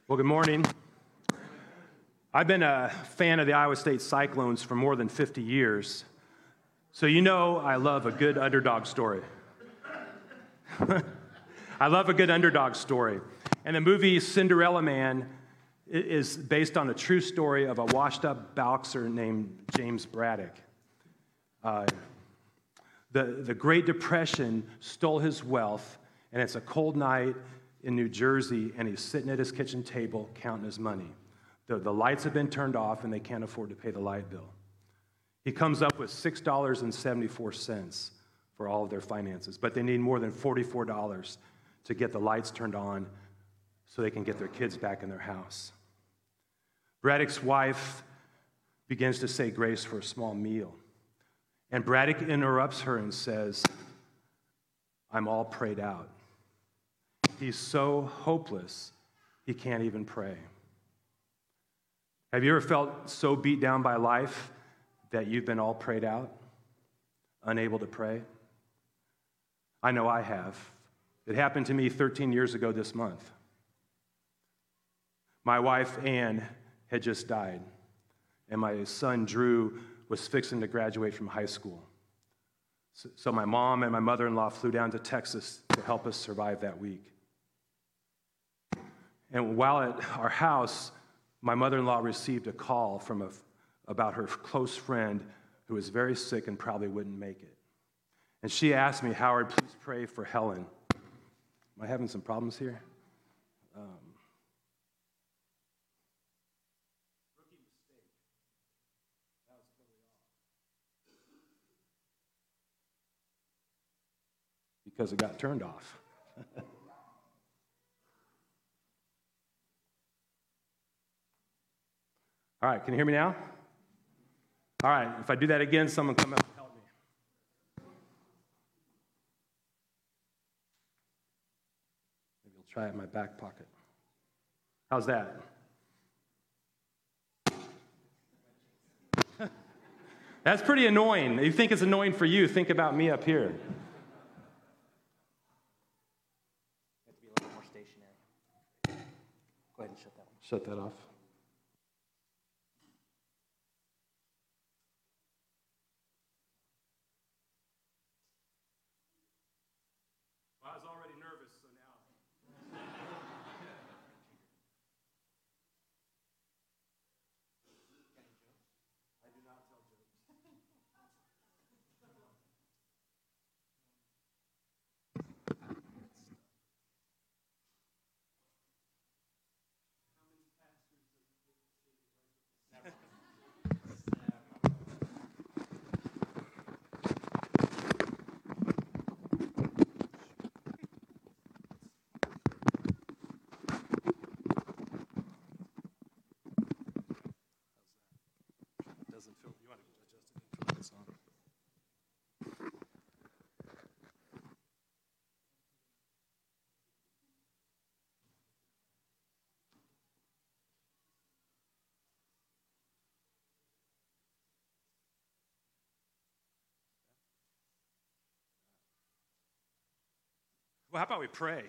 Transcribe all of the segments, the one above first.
Well, good morning. I've been a fan of the Iowa State Cyclones for more than 50 years, so you know I love a good underdog story. I love a good underdog story. And the movie Cinderella Man is based on a true story of a washed-up boxer named James Braddock. The Great Depression stole his wealth, and it's a cold night in New Jersey, and he's sitting at his kitchen table counting his money. The lights have been turned off, and they can't afford to pay the light bill. He comes up with $6.74 for all of their finances, but they need more than $44 to get the lights turned on so they can get their kids back in their house. Braddock's wife begins to say grace for a small meal, and Braddock interrupts her and says, "I'm all prayed out." He's so hopeless, he can't even pray. Have you ever felt so beat down by life that you've been all prayed out, unable to pray? I know I have. It happened to me 13 years ago this month. My wife, Ann, had just died, and my son, Drew, was fixing to graduate from high school. So my mom and my mother-in-law flew down to Texas to help us survive that week. And while at our house, my mother-in-law received a call about her close friend who was very sick and probably wouldn't make it. And she asked me, "Howard, please pray for Helen." Am I having some problems here? Rookie mistake. That was totally off. Because it got turned off. All right, can you hear me now? All right, if I do that again, someone come up and help me. Maybe I'll try it in my back pocket. How's that? That's pretty annoying. You think it's annoying for you, think about me up here. You have to be a little more stationary. Go ahead and shut that one. Shut that off. I was already nervous, so now. I do not tell jokes. Doesn't feel. You want to adjust it for this on. Well, how about we pray?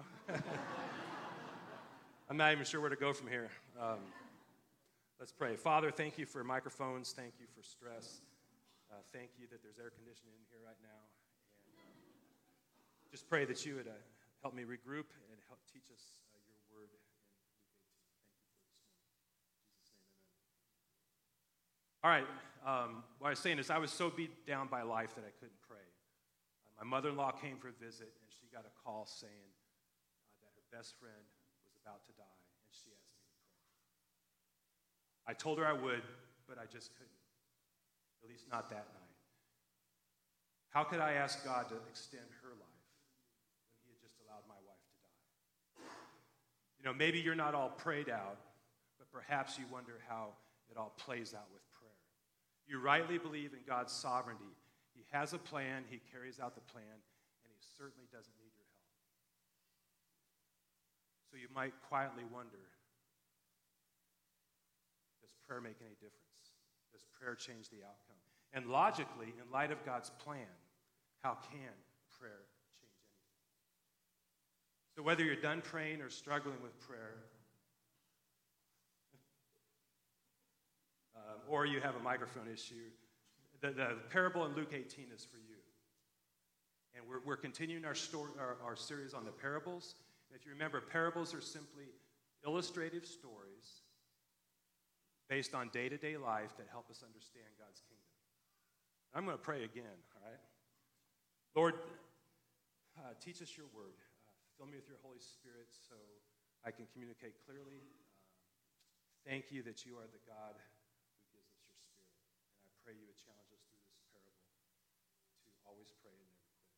I'm not even sure where to go from here. Let's pray. Father, thank you for microphones. Thank you for stress. Thank you that there's air conditioning in here right now. And just pray that you would help me regroup and help teach us your word in Luke 18. Thank you for this morning. In Jesus' name, amen. All right. What I was saying is I was so beat down by life that I couldn't pray. My mother-in-law came for a visit, and she got a call saying that her best friend was about to die, and she asked me to pray. I told her I would, but I just couldn't, at least not that night. How could I ask God to extend her life when he had just allowed my wife to die? Maybe you're not all prayed out, but perhaps you wonder how it all plays out with prayer. You rightly believe in God's sovereignty. He has a plan, he carries out the plan, and he certainly doesn't need your help. So you might quietly wonder, does prayer make any difference? Does prayer change the outcome? And logically, in light of God's plan, how can prayer change anything? So whether you're done praying or struggling with prayer, or you have a microphone issue, the parable in Luke 18 is for you. And we're continuing our series on the parables. And if you remember, parables are simply illustrative stories based on day-to-day life that help us understand God's kingdom. I'm going to pray again, all right? Lord, teach us your word. Fill me with your Holy Spirit so I can communicate clearly. Thank you that you are the God who gives us your spirit. And I pray you would challenge us through this parable to always pray and never quit.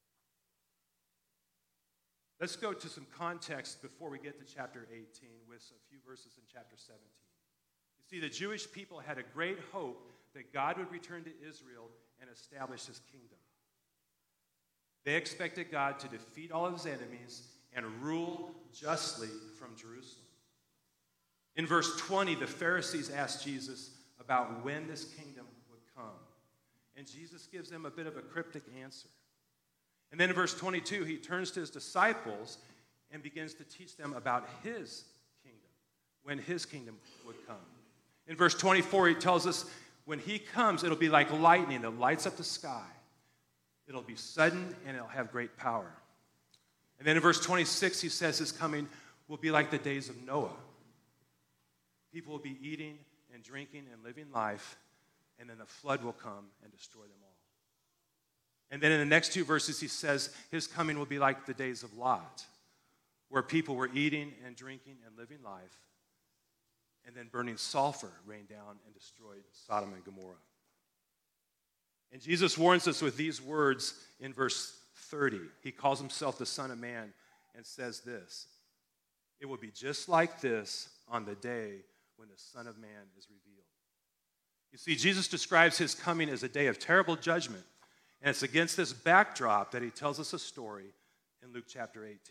Let's go to some context before we get to chapter 18 with a few verses in chapter 17. You see, the Jewish people had a great hope that God would return to Israel and establish his kingdom. They expected God to defeat all of his enemies and rule justly from Jerusalem. In verse 20, the Pharisees asked Jesus about when this kingdom would come. And Jesus gives them a bit of a cryptic answer. And then in verse 22, he turns to his disciples and begins to teach them about his kingdom, when his kingdom would come. In verse 24, he tells us when he comes, it'll be like lightning that lights up the sky. It'll be sudden and it'll have great power. And then in verse 26, he says his coming will be like the days of Noah. People will be eating and drinking and living life, and then the flood will come and destroy them all. And then in the next two verses, he says his coming will be like the days of Lot, where people were eating and drinking and living life, and then burning sulfur rained down and destroyed Sodom and Gomorrah. And Jesus warns us with these words in verse 30. He calls himself the Son of Man and says this: it will be just like this on the day when the Son of Man is revealed. You see, Jesus describes his coming as a day of terrible judgment, and it's against this backdrop that he tells us a story in Luke chapter 18.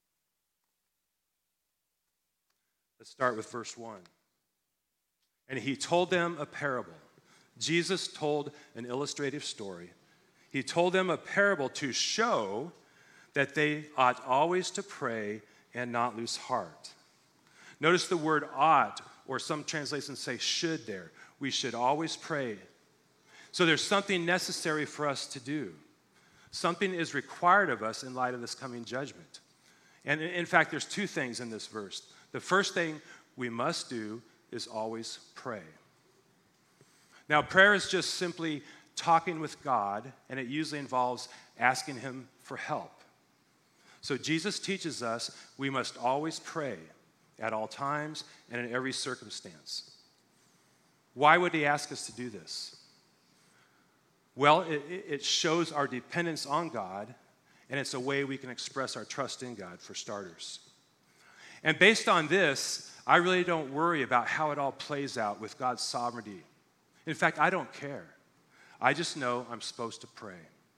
Let's start with verse 1. And he told them a parable. Jesus told an illustrative story. He told them a parable to show that they ought always to pray and not lose heart. Notice the word ought, or some translations say should there. We should always pray. So there's something necessary for us to do. Something is required of us in light of this coming judgment. And in fact, there's two things in this verse. The first thing we must do is always pray. Now, prayer is just simply talking with God, and it usually involves asking him for help. So Jesus teaches us we must always pray at all times and in every circumstance. Why would he ask us to do this? Well, it shows our dependence on God, and it's a way we can express our trust in God, for starters. And based on this, I really don't worry about how it all plays out with God's sovereignty. In fact, I don't care. I just know I'm supposed to pray.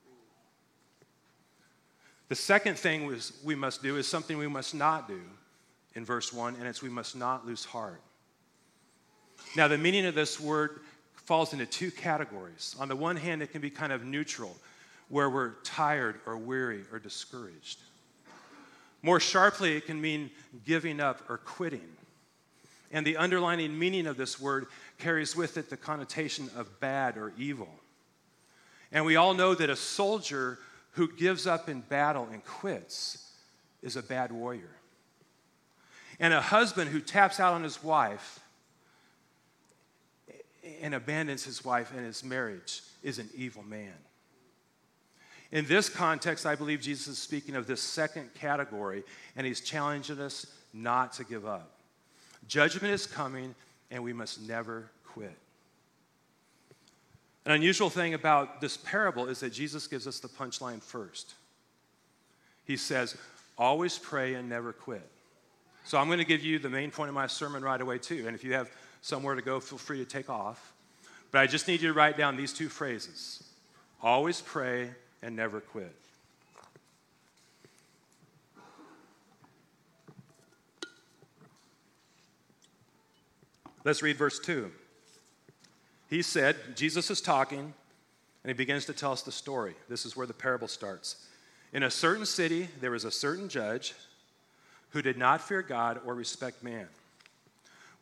The second thing we must do is something we must not do in verse 1, and it's we must not lose heart. Now, the meaning of this word falls into two categories. On the one hand, it can be kind of neutral, where we're tired or weary or discouraged. More sharply, it can mean giving up or quitting. And the underlying meaning of this word carries with it the connotation of bad or evil. And we all know that a soldier who gives up in battle and quits is a bad warrior. And a husband who taps out on his wife and abandons his wife and his marriage is an evil man. In this context, I believe Jesus is speaking of this second category, and he's challenging us not to give up. Judgment is coming, and we must never quit. An unusual thing about this parable is that Jesus gives us the punchline first. He says, always pray and never quit. So I'm going to give you the main point of my sermon right away, too. And if you have somewhere to go, feel free to take off. But I just need you to write down these two phrases: always pray and never quit. Let's read verse 2. He said, Jesus is talking, and he begins to tell us the story. This is where the parable starts. In a certain city, there was a certain judge who did not fear God or respect man.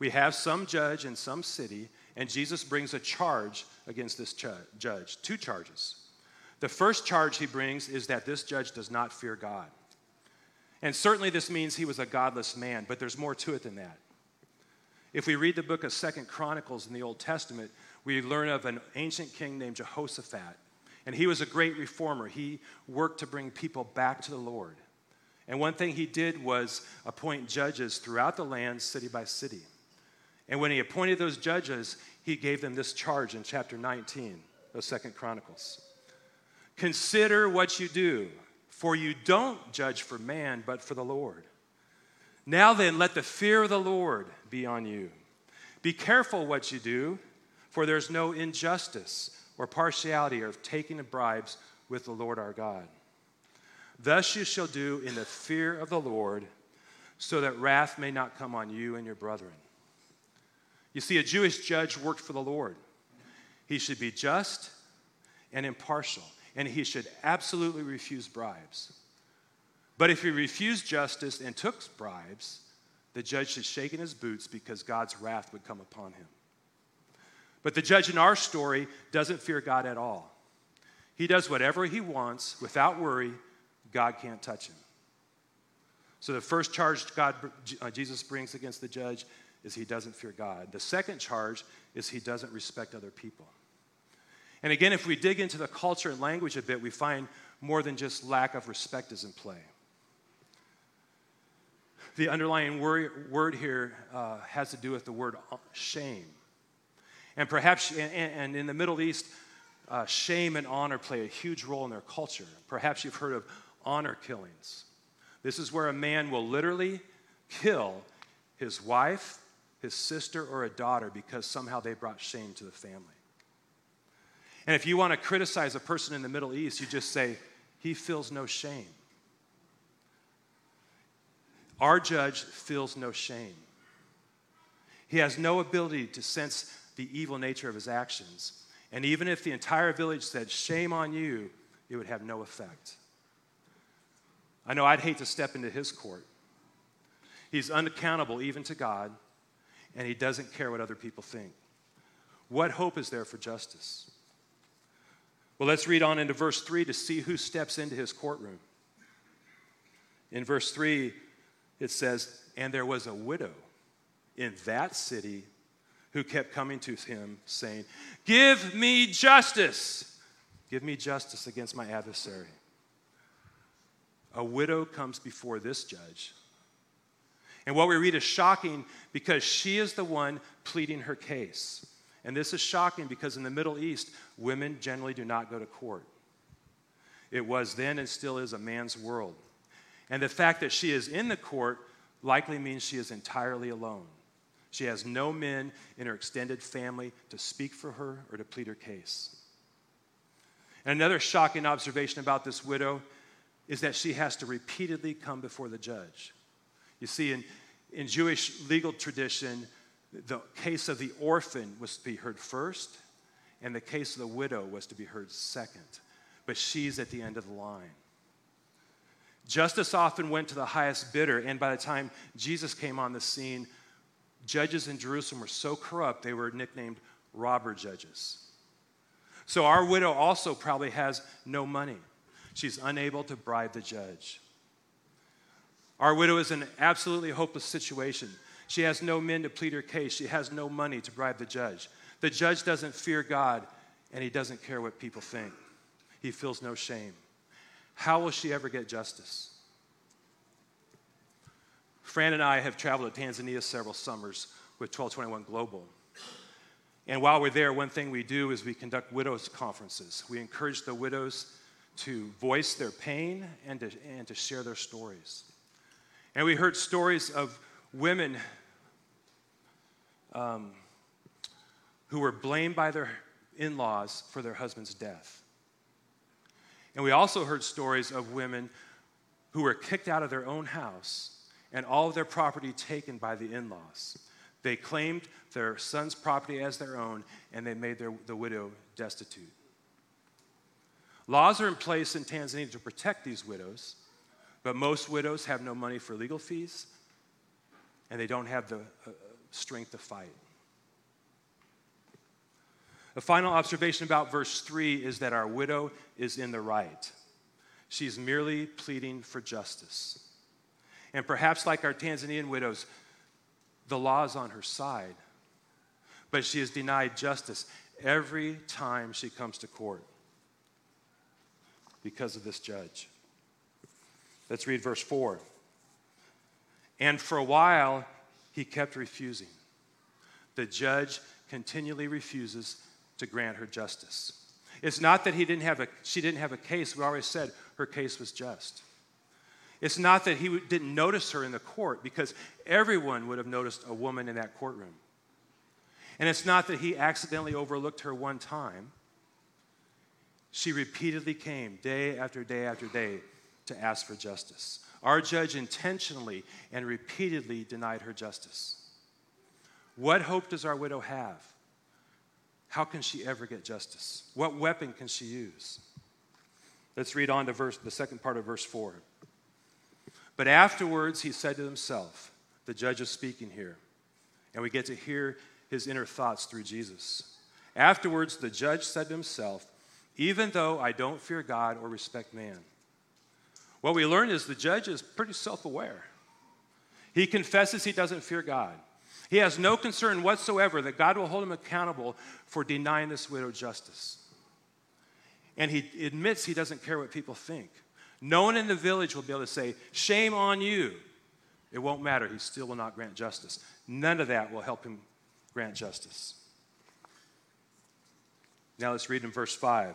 We have some judge in some city, and Jesus brings a charge against this judge, 2 charges. The first charge he brings is that this judge does not fear God. And certainly this means he was a godless man, but there's more to it than that. If we read the book of 2 Chronicles in the Old Testament, we learn of an ancient king named Jehoshaphat. And he was a great reformer. He worked to bring people back to the Lord. And one thing he did was appoint judges throughout the land, city by city. And when he appointed those judges, he gave them this charge in chapter 19 of 2 Chronicles. Consider what you do, for you don't judge for man, but for the Lord. Now then, let the fear of the Lord be on you. Be careful what you do, for there's no injustice or partiality or taking of bribes with the Lord our God. Thus you shall do in the fear of the Lord, so that wrath may not come on you and your brethren. You see, a Jewish judge worked for the Lord. He should be just and impartial, and he should absolutely refuse bribes. But if he refused justice and took bribes, the judge should shake in his boots because God's wrath would come upon him. But the judge in our story doesn't fear God at all. He does whatever he wants without worry. God can't touch him. So the first charge Jesus brings against the judge is he doesn't fear God. The second charge is he doesn't respect other people. And again, if we dig into the culture and language a bit, we find more than just lack of respect is in play. The underlying word here has to do with the word shame. And perhaps, and in the Middle East, shame and honor play a huge role in their culture. Perhaps you've heard of honor killings. This is where a man will literally kill his wife, his sister, or a daughter because somehow they brought shame to the family. And if you want to criticize a person in the Middle East, you just say, he feels no shame. Our judge feels no shame. He has no ability to sense the evil nature of his actions. And even if the entire village said, shame on you, it would have no effect. I know I'd hate to step into his court. He's unaccountable even to God, and he doesn't care what other people think. What hope is there for justice? Well, let's read on into verse 3 to see who steps into his courtroom. In verse 3, it says, and there was a widow in that city who kept coming to him, saying, give me justice. Give me justice against my adversary. A widow comes before this judge. And what we read is shocking because she is the one pleading her case. And this is shocking because in the Middle East, women generally do not go to court. It was then and still is a man's world. And the fact that she is in the court likely means she is entirely alone. She has no men in her extended family to speak for her or to plead her case. And another shocking observation about this widow is that she has to repeatedly come before the judge. You see, in Jewish legal tradition, the case of the orphan was to be heard first, and the case of the widow was to be heard second. But she's at the end of the line. Justice often went to the highest bidder, and by the time Jesus came on the scene, judges in Jerusalem were so corrupt, they were nicknamed robber judges. So our widow also probably has no money. She's unable to bribe the judge. Our widow is in an absolutely hopeless situation. She has no men to plead her case. She has no money to bribe the judge. The judge doesn't fear God, and he doesn't care what people think. He feels no shame. How will she ever get justice? Fran and I have traveled to Tanzania several summers with 1221 Global. And while we're there, one thing we do is we conduct widows' conferences. We encourage the widows to voice their pain and to share their stories. And we heard stories of women who were blamed by their in-laws for their husband's death. And we also heard stories of women who were kicked out of their own house and all of their property taken by the in-laws. They claimed their son's property as their own, and they made the widow destitute. Laws are in place in Tanzania to protect these widows, but most widows have no money for legal fees, and they don't have the strength to fight. A final observation about verse 3 is that our widow is in the right. She's merely pleading for justice. And perhaps like our Tanzanian widows, the law is on her side, but she is denied justice every time she comes to court because of this judge. Let's read verse 4. And for a while, he kept refusing. The judge continually refuses to grant her justice. It's not that she didn't have a case. We already said her case was just. It's not that he didn't notice her in the court, because everyone would have noticed a woman in that courtroom. And it's not that he accidentally overlooked her one time. She repeatedly came day after day after day to ask for justice. Our judge intentionally and repeatedly denied her justice. What hope does our widow have? How can she ever get justice? What weapon can she use? Let's read on to the second part of verse 4. But afterwards he said to himself, the judge is speaking here, and we get to hear his inner thoughts through Jesus. Afterwards the judge said to himself, even though I don't fear God or respect man. What we learn is the judge is pretty self-aware. He confesses he doesn't fear God. He has no concern whatsoever that God will hold him accountable for denying this widow justice. And he admits he doesn't care what people think. No one in the village will be able to say, shame on you. It won't matter. He still will not grant justice. None of that will help him grant justice. Now let's read in verse 5.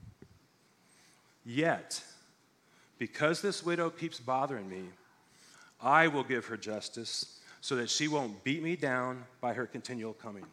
Yet, because this widow keeps bothering me, I will give her justice so that she won't beat me down by her continual coming.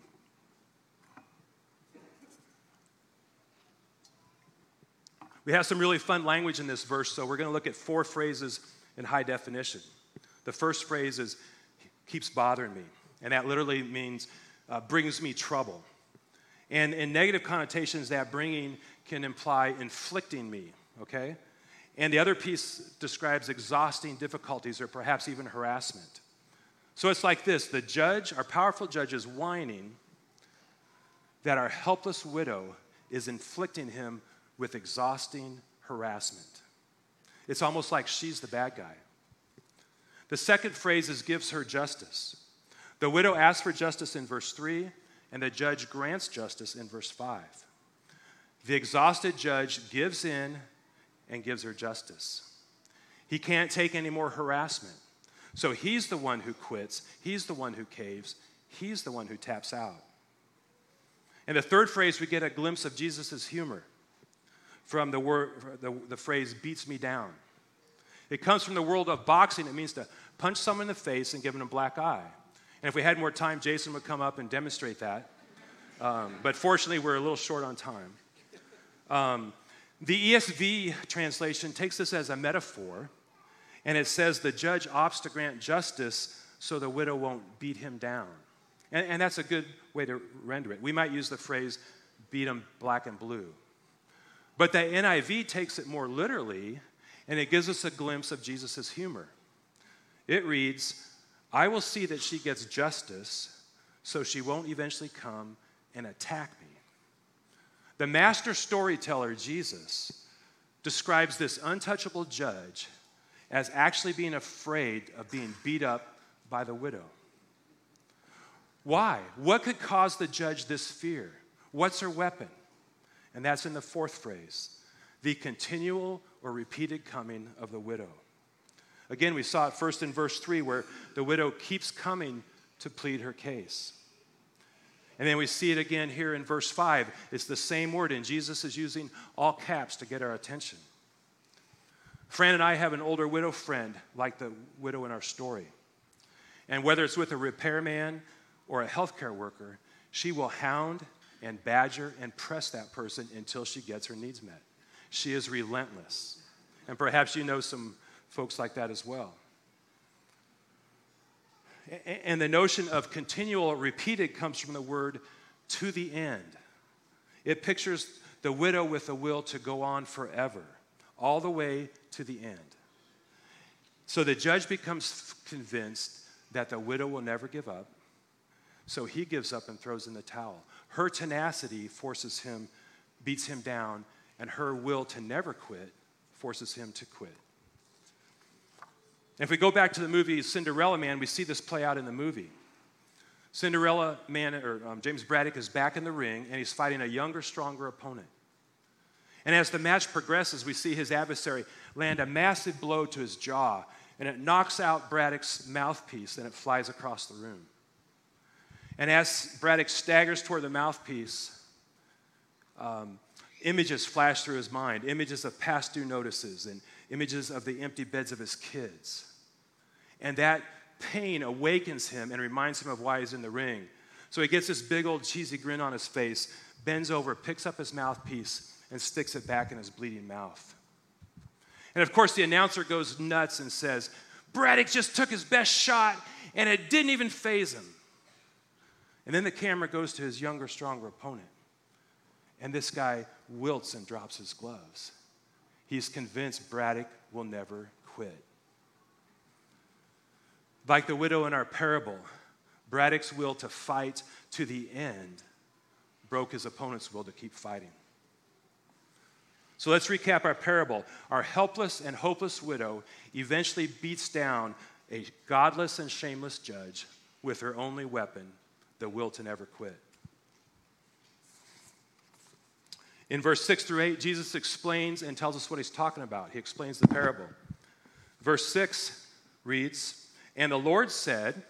We have some really fun language in this verse, so we're going to look at 4 phrases in high definition. The first phrase is, keeps bothering me, and that literally means brings me trouble. And in negative connotations, that bringing can imply inflicting me, okay? And the other piece describes exhausting difficulties or perhaps even harassment. So it's like this. The judge, our powerful judge, is whining that our helpless widow is inflicting him with exhausting harassment. It's almost like she's the bad guy. The second phrase is gives her justice. The widow asks for justice in verse 3, and the judge grants justice in verse 5. The exhausted judge gives in and gives her justice. He can't take any more harassment. So he's the one who quits. He's the one who caves. He's the one who taps out. In the third phrase, we get a glimpse of Jesus' humor from the phrase, beats me down. It comes from the world of boxing. It means to punch someone in the face and give them a black eye. And if we had more time, Jason would come up and demonstrate that. But fortunately, we're a little short on time. The ESV translation takes this as a metaphor, and it says the judge opts to grant justice so the widow won't beat him down. And that's a good way to render it. We might use the phrase, beat him black and blue. But the NIV takes it more literally, and it gives us a glimpse of Jesus' humor. It reads, I will see that she gets justice so she won't eventually come and attack me. The master storyteller, Jesus, describes this untouchable judge as actually being afraid of being beat up by the widow. Why? What could cause the judge this fear? What's her weapon? And that's in the fourth phrase, the continual or repeated coming of the widow. Again, we saw it first in verse 3 where the widow keeps coming to plead her case. And then we see it again here in verse 5. It's the same word, and Jesus is using all caps to get our attention. Fran and I have an older widow friend like the widow in our story. And whether it's with a repairman or a healthcare worker, she will hound and badger and press that person until she gets her needs met. She is relentless. And perhaps you know some folks like that as well. And the notion of continual repeated comes from the word to the end. It pictures the widow with a will to go on forever, all the way to the end. So the judge becomes convinced that the widow will never give up, so he gives up and throws in the towel. Her tenacity beats him down, and her will to never quit forces him to quit. If we go back to the movie Cinderella Man, we see this play out in the movie. Cinderella Man, James Braddock, is back in the ring, and he's fighting a younger, stronger opponent. And as the match progresses, we see his adversary land a massive blow to his jaw, and it knocks out Braddock's mouthpiece, and it flies across the room. And as Braddock staggers toward the mouthpiece, images flash through his mind, images of past due notices and images of the empty beds of his kids. And that pain awakens him and reminds him of why he's in the ring. So he gets this big old cheesy grin on his face, bends over, picks up his mouthpiece, and sticks it back in his bleeding mouth. And of course, the announcer goes nuts and says, "Braddock just took his best shot, and it didn't even faze him." And then the camera goes to his younger, stronger opponent. And this guy wilts and drops his gloves. He's convinced Braddock will never quit. Like the widow in our parable, Braddock's will to fight to the end broke his opponent's will to keep fighting. So let's recap our parable. Our helpless and hopeless widow eventually beats down a godless and shameless judge with her only weapon, the will to never quit. In verse 6 through 8, Jesus explains and tells us what he's talking about. He explains the parable. Verse 6 reads, "And the Lord said,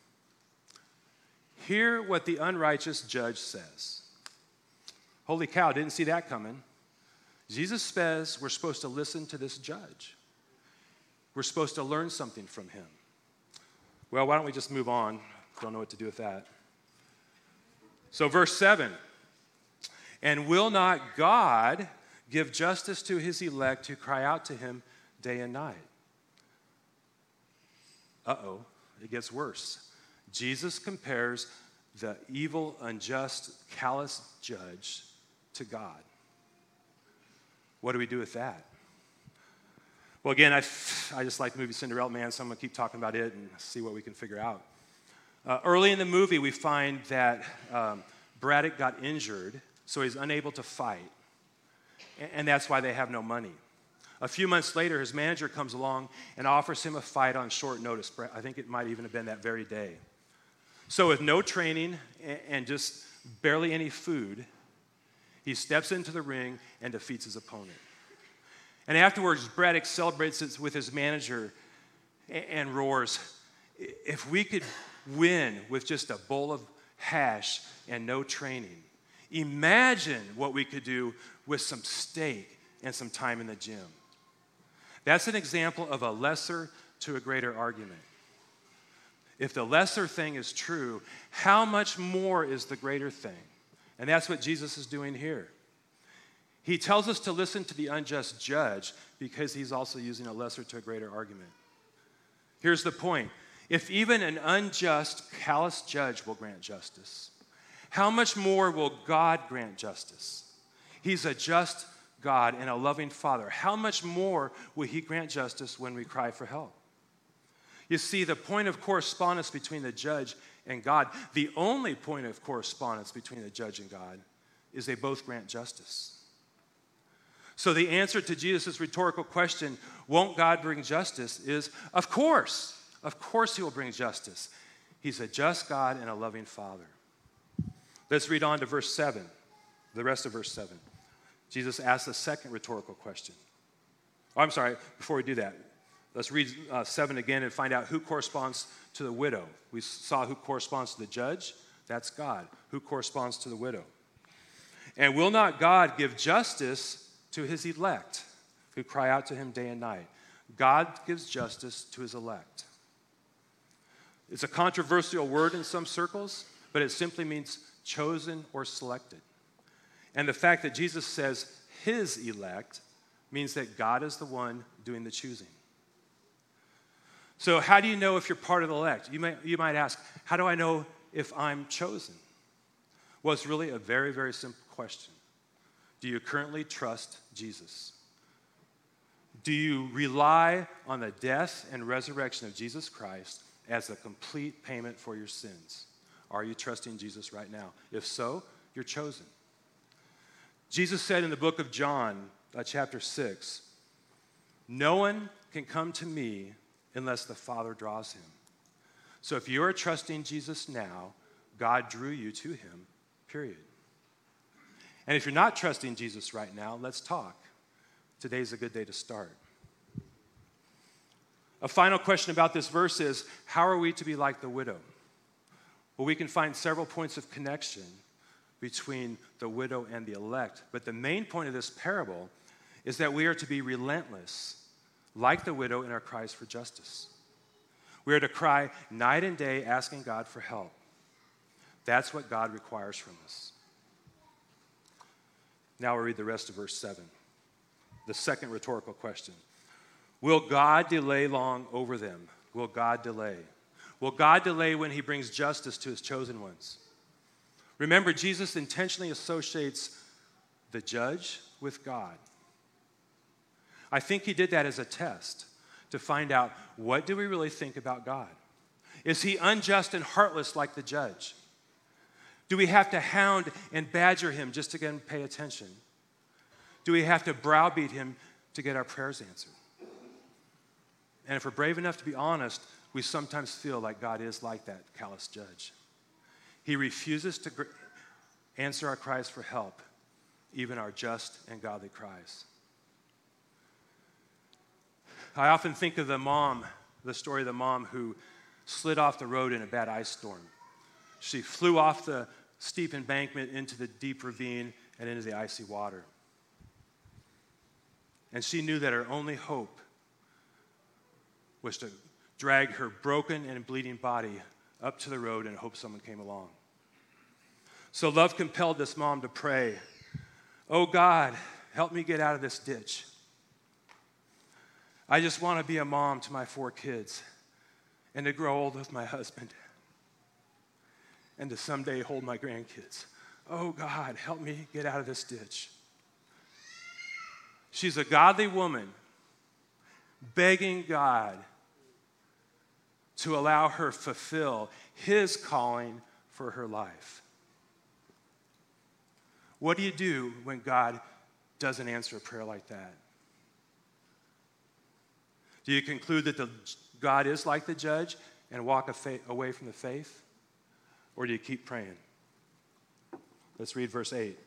'Hear what the unrighteous judge says.'" Holy cow, didn't see that coming. Jesus says we're supposed to listen to this judge. We're supposed to learn something from him. Well, why don't we just move on? Don't know what to do with that. So verse 7, "And will not God give justice to his elect who cry out to him day and night?" Uh-oh, it gets worse. Jesus compares the evil, unjust, callous judge to God. What do we do with that? Well, again, I just like the movie Cinderella Man, so I'm going to keep talking about it and see what we can figure out. Early in the movie, we find that Braddock got injured, so he's unable to fight, and that's why they have no money. A few months later, his manager comes along and offers him a fight on short notice. I think it might even have been that very day. So with no training and just barely any food, he steps into the ring and defeats his opponent. And afterwards, Braddock celebrates it with his manager and roars, "If we could win with just a bowl of hash and no training, imagine what we could do with some steak and some time in the gym." That's an example of a lesser to a greater argument. If the lesser thing is true, how much more is the greater thing? And that's what Jesus is doing here. He tells us to listen to the unjust judge because he's also using a lesser to a greater argument. Here's the point. If even an unjust, callous judge will grant justice, how much more will God grant justice? He's a just God and a loving Father. How much more will he grant justice when we cry for help? You see, the point of correspondence between the judge and God, the only point of correspondence between the judge and God, is they both grant justice. So the answer to Jesus' rhetorical question, won't God bring justice, is of course. Of course he will bring justice. He's a just God and a loving Father. Let's read on to verse 7, the rest of verse 7. Jesus asks a second rhetorical question. Oh, I'm sorry, before we do that, let's read 7 again and find out who corresponds to the widow. We saw who corresponds to the judge. That's God. Who corresponds to the widow? "And will not God give justice to his elect who cry out to him day and night?" God gives justice to his elect. It's a controversial word in some circles, but it simply means chosen or selected. And the fact that Jesus says his elect means that God is the one doing the choosing. So how do you know if you're part of the elect? You might ask, how do I know if I'm chosen? Well, it's really a very, very simple question. Do you currently trust Jesus? Do you rely on the death and resurrection of Jesus Christ as a complete payment for your sins. Are you trusting Jesus right now? If so, you're chosen. Jesus said in the book of John, chapter 6, no one can come to me unless the Father draws him. So if you are trusting Jesus now, God drew you to him, period. And if you're not trusting Jesus right now, let's talk. Today's a good day to start. A final question about this verse is, how are we to be like the widow? Well, we can find several points of connection between the widow and the elect. But the main point of this parable is that we are to be relentless, like the widow, in our cries for justice. We are to cry night and day asking God for help. That's what God requires from us. Now we'll read the rest of verse 7. The second rhetorical question. Will God delay long over them? Will God delay? Will God delay when he brings justice to his chosen ones? Remember, Jesus intentionally associates the judge with God. I think he did that as a test to find out, what do we really think about God? Is he unjust and heartless like the judge? Do we have to hound and badger him just to get him to pay attention? Do we have to browbeat him to get our prayers answered? And if we're brave enough to be honest, we sometimes feel like God is like that callous judge. He refuses to answer our cries for help, even our just and godly cries. I often think of the story of the mom who slid off the road in a bad ice storm. She flew off the steep embankment into the deep ravine and into the icy water. And she knew that her only hope was to drag her broken and bleeding body up to the road and hope someone came along. So love compelled this mom to pray, "Oh God, help me get out of this ditch. I just want to be a mom to my 4 kids and to grow old with my husband and to someday hold my grandkids. Oh God, help me get out of this ditch." She's a godly woman begging God to allow her fulfill his calling for her life. What do you do when God doesn't answer a prayer like that? Do you conclude that God is like the judge and walk away from the faith? Or do you keep praying? Let's read verse 8.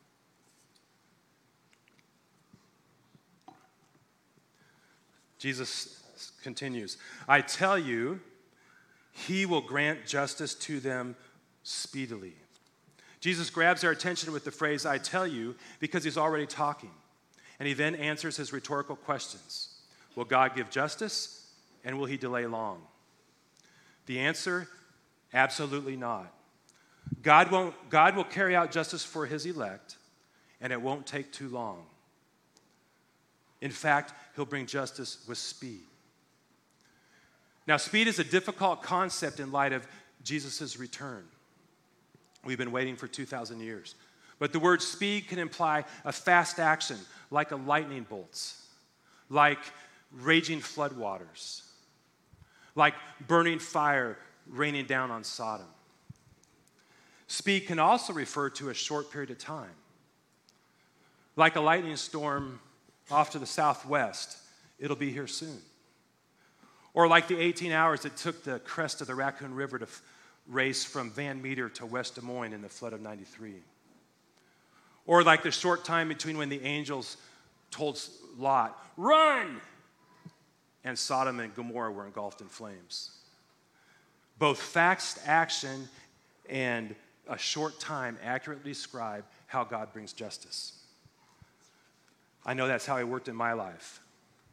Jesus continues, "I tell you, he will grant justice to them speedily." Jesus grabs our attention with the phrase, "I tell you," because he's already talking. And he then answers his rhetorical questions. Will God give justice, and will he delay long? The answer, absolutely not. God will carry out justice for his elect, and it won't take too long. In fact, he'll bring justice with speed. Now, speed is a difficult concept in light of Jesus' return. We've been waiting for 2,000 years. But the word speed can imply a fast action, like a lightning bolts, like raging floodwaters, like burning fire raining down on Sodom. Speed can also refer to a short period of time, like a lightning storm off to the southwest. It'll be here soon. Or like the 18 hours it took the crest of the Raccoon River to race from Van Meter to West Des Moines in the flood of 93. Or like the short time between when the angels told Lot, "Run!" and Sodom and Gomorrah were engulfed in flames. Both fast action and a short time accurately describe how God brings justice. I know that's how it worked in my life.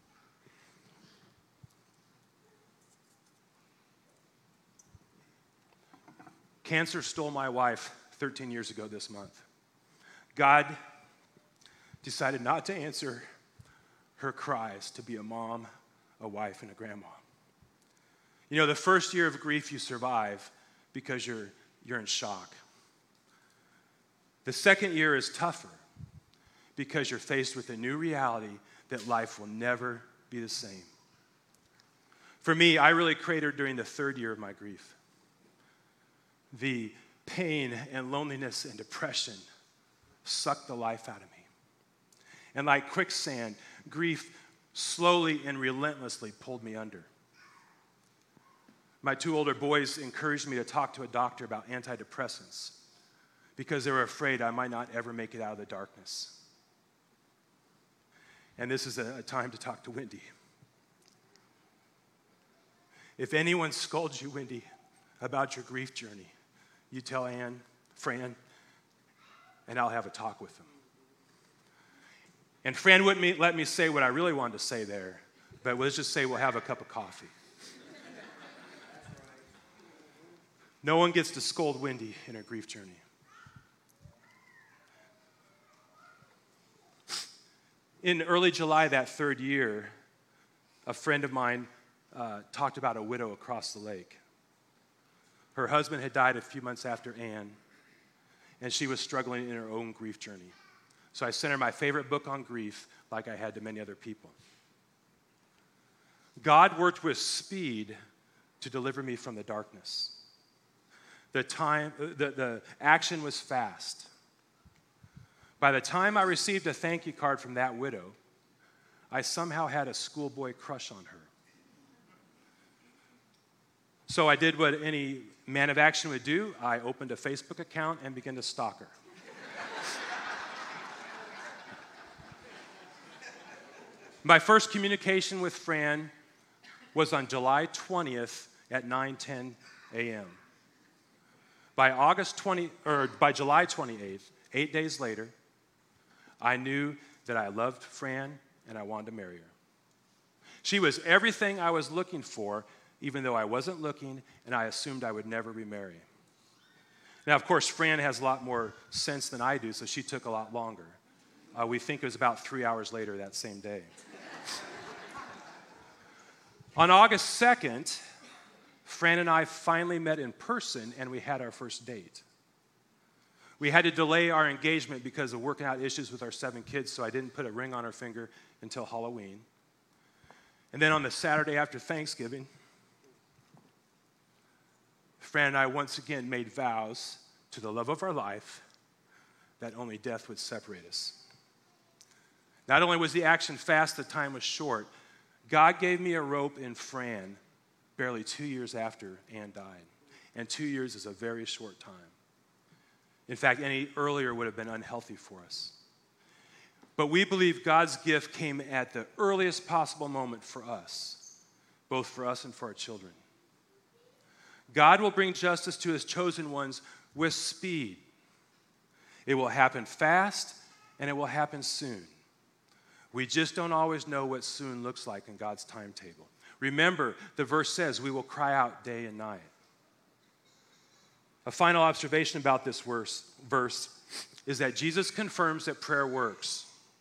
Cancer stole my wife 13 years ago this month. God decided not to answer her cries to be a mom, a wife, and a grandma. You know, the first year of grief you survive because you're in shock. The second year is tougher because you're faced with a new reality that life will never be the same. For me, I really cratered during the third year of my grief. The pain and loneliness and depression sucked the life out of me. And like quicksand, grief slowly and relentlessly pulled me under. My two older boys encouraged me to talk to a doctor about antidepressants because they were afraid I might not ever make it out of the darkness. And this is a time to talk to Wendy. If anyone scolds you, Wendy, about your grief journey, you tell Fran, and I'll have a talk with them. And Fran wouldn't let me say what I really wanted to say there, but let's just say we'll have a cup of coffee. No one gets to scold Wendy in her grief journey. In early July that third year, a friend of mine talked about a widow across the lake. Her husband had died a few months after Anne, and she was struggling in her own grief journey. So I sent her my favorite book on grief, like I had to many other people. God worked with speed to deliver me from the darkness. The action was fast. By the time I received a thank you card from that widow, I somehow had a schoolboy crush on her. So I did what any man of action would do. I opened a Facebook account and began to stalk her. My first communication with Fran was on July 20th at 9:10 a.m. By July 28th, 8 days later, I knew that I loved Fran and I wanted to marry her. She was everything I was looking for, even though I wasn't looking and I assumed I would never remarry. Now, of course, Fran has a lot more sense than I do, so she took a lot longer. We think it was about 3 hours later that same day. On August 2nd, Fran and I finally met in person, and we had our first date. We had to delay our engagement because of working out issues with our 7 kids, so I didn't put a ring on her finger until Halloween. And then on the Saturday after Thanksgiving, Fran and I once again made vows to the love of our life that only death would separate us. Not only was the action fast, the time was short. God gave me a rope in Fran barely 2 years after Anne died. And 2 years is a very short time. In fact, any earlier would have been unhealthy for us. But we believe God's gift came at the earliest possible moment for us, both for us and for our children. God will bring justice to his chosen ones with speed. It will happen fast, and it will happen soon. We just don't always know what soon looks like in God's timetable. Remember, the verse says we will cry out day and night. A final observation about this verse is that Jesus confirms that prayer works.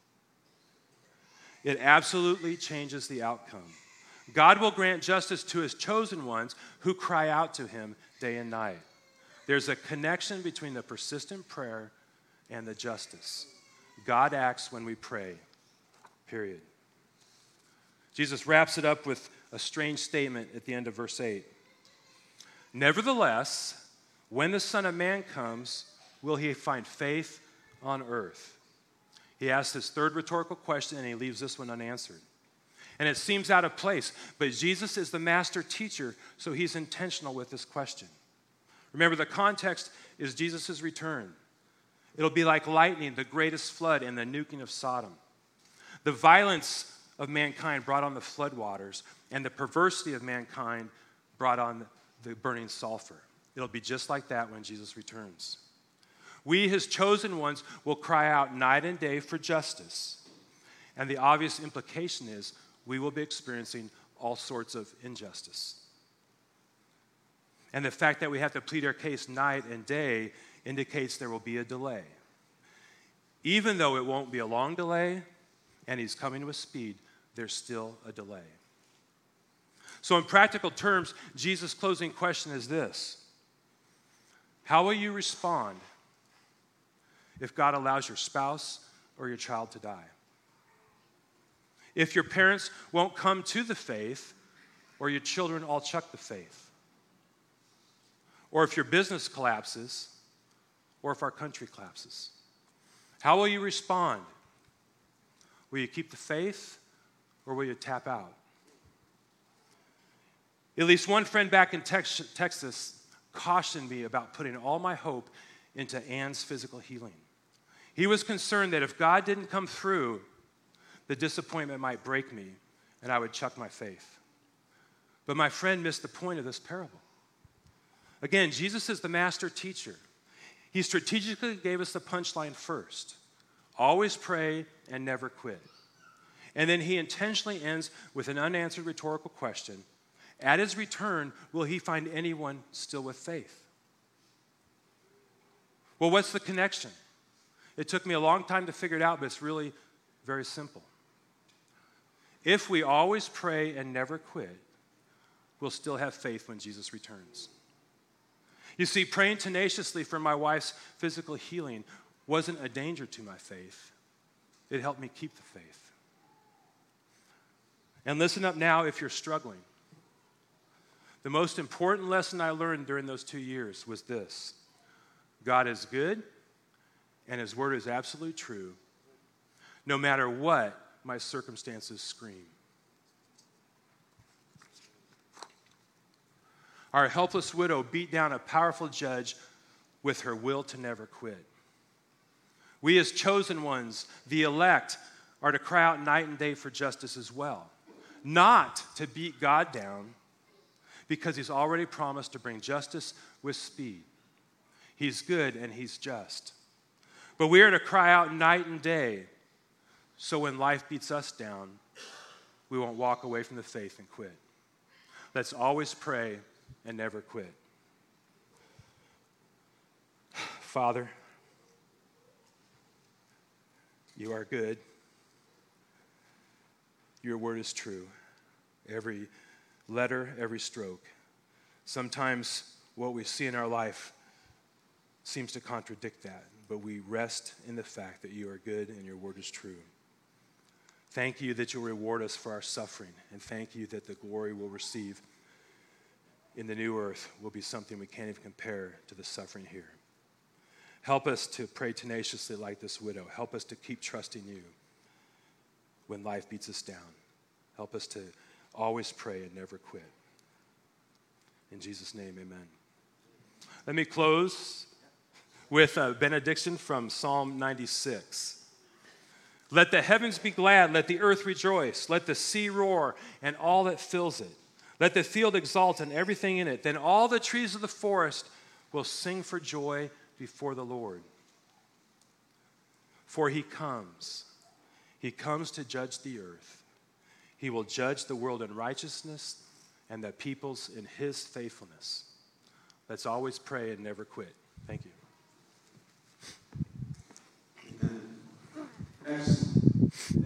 It absolutely changes the outcome. God will grant justice to his chosen ones who cry out to him day and night. There's a connection between the persistent prayer and the justice. God acts when we pray, period. Jesus wraps it up with a strange statement at the end of verse 8. Nevertheless, when the Son of Man comes, will he find faith on earth? He asks this third rhetorical question, and he leaves this one unanswered. And it seems out of place, but Jesus is the master teacher, so he's intentional with this question. Remember, the context is Jesus' return. It'll be like lightning, the greatest flood, and the nuking of Sodom. The violence of mankind brought on the floodwaters, and the perversity of mankind brought on the burning sulfur. It'll be just like that when Jesus returns. We, his chosen ones, will cry out night and day for justice. And the obvious implication is we will be experiencing all sorts of injustice. And the fact that we have to plead our case night and day indicates there will be a delay. Even though it won't be a long delay, and he's coming with speed, there's still a delay. So in practical terms, Jesus' closing question is this: how will you respond if God allows your spouse or your child to die? If your parents won't come to the faith, or your children all chuck the faith, or if your business collapses, or if our country collapses? How will you respond? Will you keep the faith, or will you tap out? At least one friend back in Texas cautioned me about putting all my hope into Anne's physical healing. He was concerned that if God didn't come through, the disappointment might break me and I would chuck my faith. But my friend missed the point of this parable. Again, Jesus is the master teacher. He strategically gave us the punchline first. Always pray and never quit. And then he intentionally ends with an unanswered rhetorical question. At his return, will he find anyone still with faith? Well, what's the connection? It took me a long time to figure it out, but it's really very simple. If we always pray and never quit, we'll still have faith when Jesus returns. You see, praying tenaciously for my wife's physical healing wasn't a danger to my faith. It helped me keep the faith. And listen up now if you're struggling. The most important lesson I learned during those 2 years was this: God is good, and his word is absolutely true, no matter what my circumstances scream. Our helpless widow beat down a powerful judge with her will to never quit. We as chosen ones, the elect, are to cry out night and day for justice as well. Not to beat God down, because he's already promised to bring justice with speed. He's good and he's just. But we are to cry out night and day, so when life beats us down, we won't walk away from the faith and quit. Let's always pray and never quit. Father, you are good. Your word is true. Every letter, every stroke. Sometimes what we see in our life seems to contradict that, but we rest in the fact that you are good and your word is true. Thank you that you'll reward us for our suffering, and thank you that the glory we'll receive in the new earth will be something we can't even compare to the suffering here. Help us to pray tenaciously like this widow. Help us to keep trusting you when life beats us down. Help us to always pray and never quit. In Jesus' name, amen. Let me close with a benediction from Psalm 96. Let the heavens be glad, let the earth rejoice, let the sea roar and all that fills it. Let the field exult and everything in it. Then all the trees of the forest will sing for joy before the Lord. For he comes to judge the earth. He will judge the world in righteousness and the peoples in his faithfulness. Let's always pray and never quit. Thank you. Excellent.